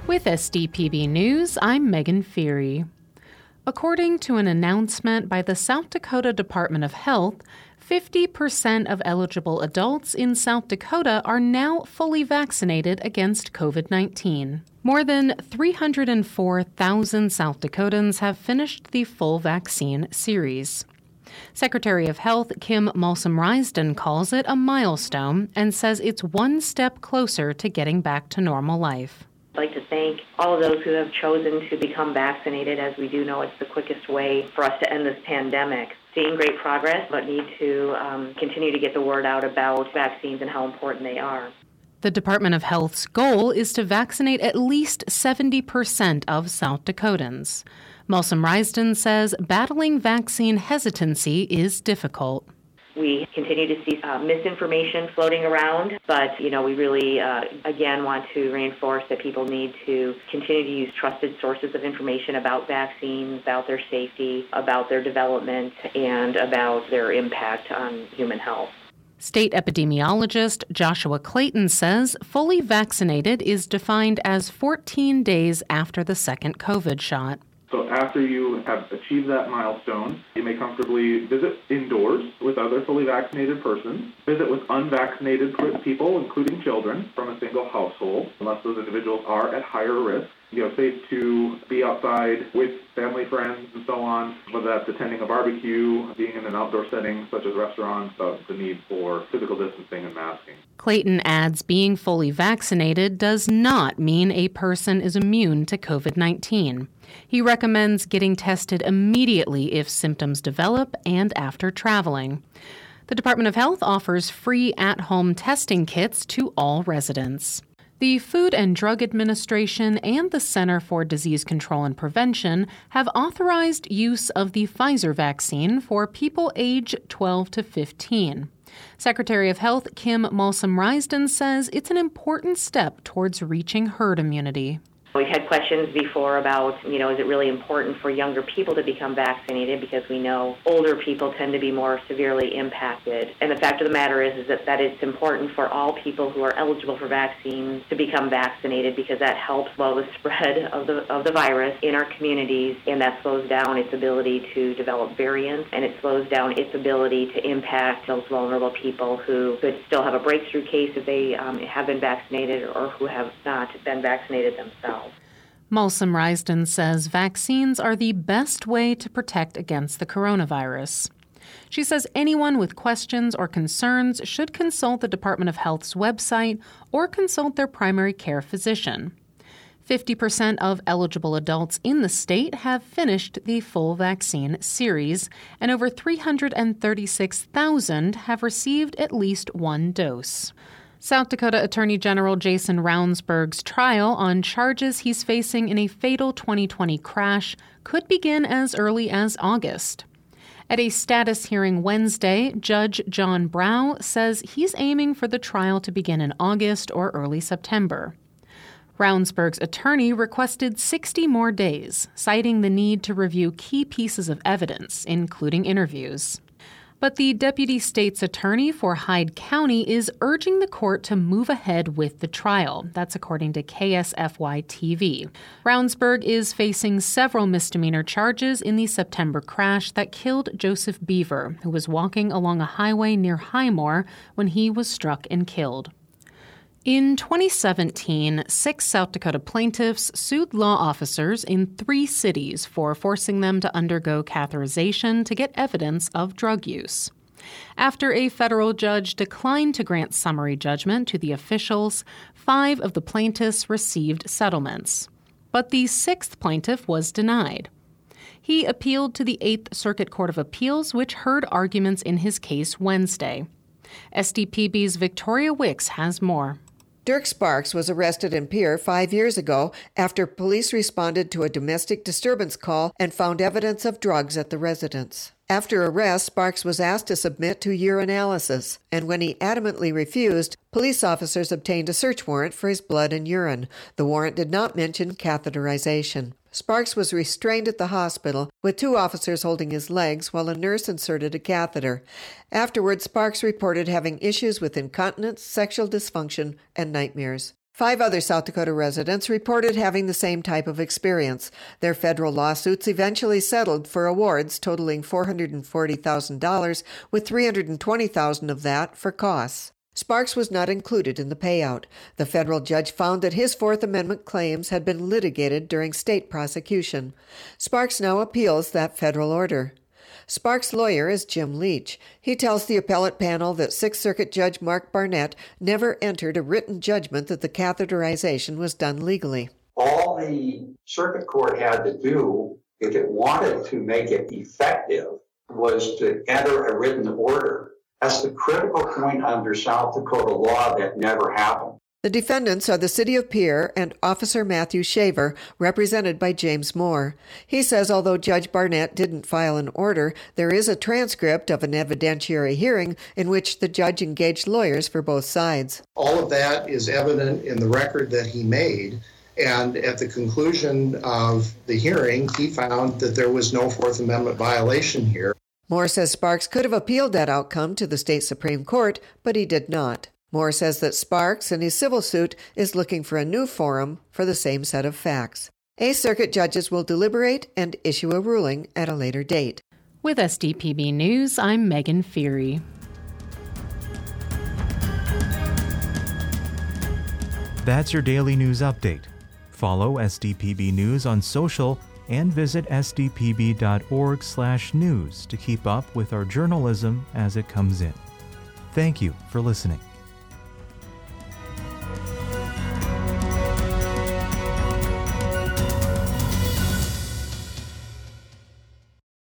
With SDPB News, I'm Megan Feary. According to an announcement by the South Dakota Department of Health, 50% of eligible adults in South Dakota are now fully vaccinated against COVID-19. More than 304,000 South Dakotans have finished the full vaccine series. Secretary of Health Kim Malcolm-Rysden calls it a milestone and says it's one step closer to getting back to normal life. I'd like to thank all of those who have chosen to become vaccinated, as we do know it's the quickest way for us to end this pandemic. Seeing great progress, but need to continue to get the word out about vaccines and how important they are. The Department of Health's goal is to vaccinate at least 70% of South Dakotans. Malcolm-Rysden says battling vaccine hesitancy is difficult. We continue to see misinformation floating around, but, we really, again, want to reinforce that people need to continue to use trusted sources of information about vaccines, about their safety, about their development, and about their impact on human health. State epidemiologist Joshua Clayton says fully vaccinated is defined as 14 days after the second COVID shot. So after you have achieved that milestone, you may comfortably visit indoors with other fully vaccinated persons, visit with unvaccinated people, including children, from a single household, unless those individuals are at higher risk. Safe to be outside with family, friends, and so on, whether that's attending a barbecue, being in an outdoor setting such as restaurants, the need for physical distancing and masking. Clayton adds being fully vaccinated does not mean a person is immune to COVID-19. He recommends getting tested immediately if symptoms develop and after traveling. The Department of Health offers free at-home testing kits to all residents. The Food and Drug Administration and the Center for Disease Control and Prevention have authorized use of the Pfizer vaccine for people age 12 to 15. Secretary of Health Kim Malcolm-Rysden says it's an important step towards reaching herd immunity. We've had questions before about, is it really important for younger people to become vaccinated, because we know older people tend to be more severely impacted. And the fact of the matter is that it's important for all people who are eligible for vaccines to become vaccinated, because that helps slow the spread of the virus in our communities, and that slows down its ability to develop variants, and it slows down its ability to impact those vulnerable people who could still have a breakthrough case if they have been vaccinated or who have not been vaccinated themselves. Malcolm-Rysden says vaccines are the best way to protect against the coronavirus. She says anyone with questions or concerns should consult the Department of Health's website or consult their primary care physician. 50% of eligible adults in the state have finished the full vaccine series, and over 336,000 have received at least one dose. South Dakota Attorney General Jason Ravnsborg's trial on charges he's facing in a fatal 2020 crash could begin as early as August. At a status hearing Wednesday, Judge John Brow says he's aiming for the trial to begin in August or early September. Ravnsborg's attorney requested 60 more days, citing the need to review key pieces of evidence, including interviews. But the deputy state's attorney for Hyde County is urging the court to move ahead with the trial. That's according to KSFY-TV. Ravnsborg is facing several misdemeanor charges in the September crash that killed Joseph Beaver, who was walking along a highway near Highmore when he was struck and killed. In 2017, 6 South Dakota plaintiffs sued law officers in 3 cities for forcing them to undergo catheterization to get evidence of drug use. After a federal judge declined to grant summary judgment to the officials, 5 of the plaintiffs received settlements. But the 6th plaintiff was denied. He appealed to the 8th Circuit Court of Appeals, which heard arguments in his case Wednesday. SDPB's Victoria Wicks has more. Dirk Sparks was arrested in Pierre 5 years ago after police responded to a domestic disturbance call and found evidence of drugs at the residence. After arrest, Sparks was asked to submit to urinalysis, and when he adamantly refused, police officers obtained a search warrant for his blood and urine. The warrant did not mention catheterization. Sparks was restrained at the hospital, with 2 officers holding his legs while a nurse inserted a catheter. Afterwards, Sparks reported having issues with incontinence, sexual dysfunction, and nightmares. 5 other South Dakota residents reported having the same type of experience. Their federal lawsuits eventually settled for awards totaling $440,000, with $320,000 of that for costs. Sparks was not included in the payout. The federal judge found that his Fourth Amendment claims had been litigated during state prosecution. Sparks now appeals that federal order. Sparks' lawyer is Jim Leach. He tells the appellate panel that Sixth Circuit Judge Mark Barnett never entered a written judgment that the catheterization was done legally. All the circuit court had to do, if it wanted to make it effective, was to enter a written order. That's the critical point under South Dakota law that never happened. The defendants are the City of Pierre and Officer Matthew Shaver, represented by James Moore. He says although Judge Barnett didn't file an order, there is a transcript of an evidentiary hearing in which the judge engaged lawyers for both sides. All of that is evident in the record that he made, and at the conclusion of the hearing, he found that there was no Fourth Amendment violation here. Moore says Sparks could have appealed that outcome to the state Supreme Court, but he did not. Moore says that Sparks, in his civil suit, is looking for a new forum for the same set of facts. Eighth Circuit judges will deliberate and issue a ruling at a later date. With SDPB News, I'm Megan Feary. That's your daily news update. Follow SDPB News on social and visit sdpb.org/news to keep up with our journalism as it comes in. Thank you for listening.